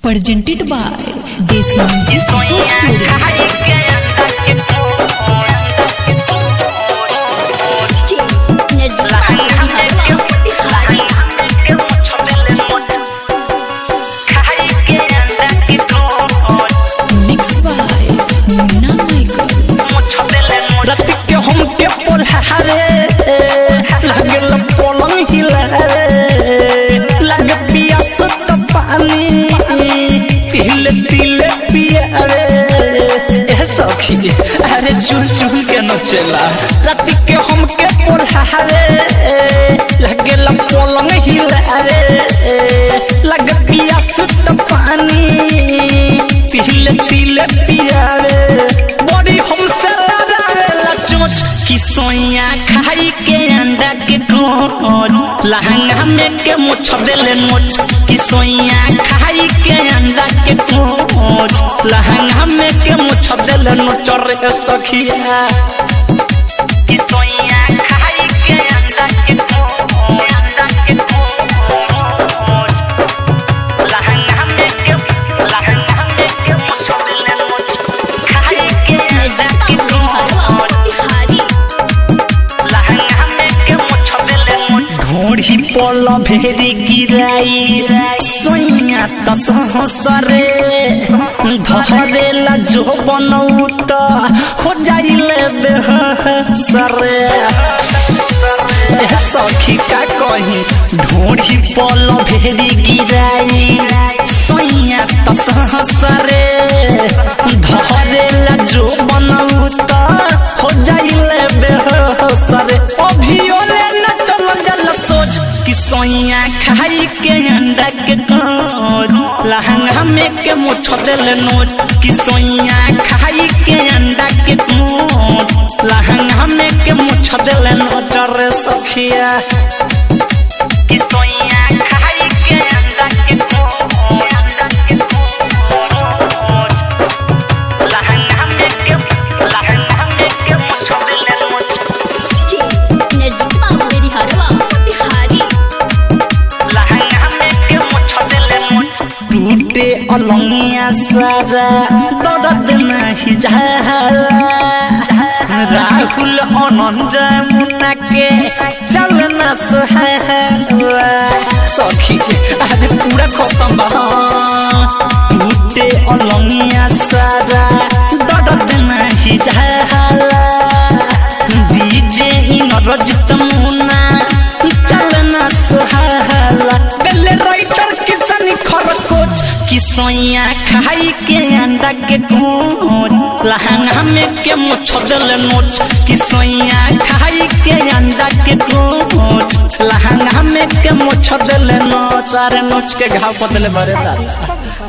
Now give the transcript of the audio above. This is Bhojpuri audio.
presented by Desi Music mixed by Munna Michael. रति के हम के पोल्हारे लागल पलंग हिलारे लग पियास त पानी तिल तिल पियारे ए सखी अरे चुल चुल के नचला रति के हम के पोल्हारे लागल पलंग हिलारे लग पियास त पानी तिल तिल पियारे बड़ी हमसे कि सोया खाई के अंडा के कोन लहंगा में के मुछ देले मुछ कि सोया खाई के अंडा के कोन लहंगा में के मुछ देले मुछ रे सखिया कि सोया खाई के अंडा के कोन लहंगा में के मुछ देले मुछ खाई के अंडा के ढोड़ी पल भेरी गिराई सोइया त सहसरे धरेला जो बनौत हो जाइले बेहसरे सखी का कही ढोड़ी पल भेरी गिराई सोइया त सहसरे धरेला जो बनौत हो जाइले बेहसरे अभियोले कि सोइया खाई के अंडा के कोन लहंगा में के मुछ देले नोच कि सोइया खाई के अंडा के कोन लहंगा में के मुछ देले नोच रे सखिया कि सोइया खाई के अंडा के कोन लहंगा में के मुछ देले नोच टूटे अलंगिया सारा दर्द नहीं जाला राहुल अनंत मुन्ना के चलना सुहावा सखी अरे पूरा खत्म बा टूटे अलंगिया सारा दर्द नहीं जाला डीजे इनरजित मुन्ना चलना सुहावा गले राइटर किसनी खरकोच कि सोइया खाई के अंडा के कोन लहंगा में के मुछ देले नोच कि सोइया खाई के अंडा के कोन लहंगा में के मुछ देले नोच अरे नोच के घाव पतले भरे दादा।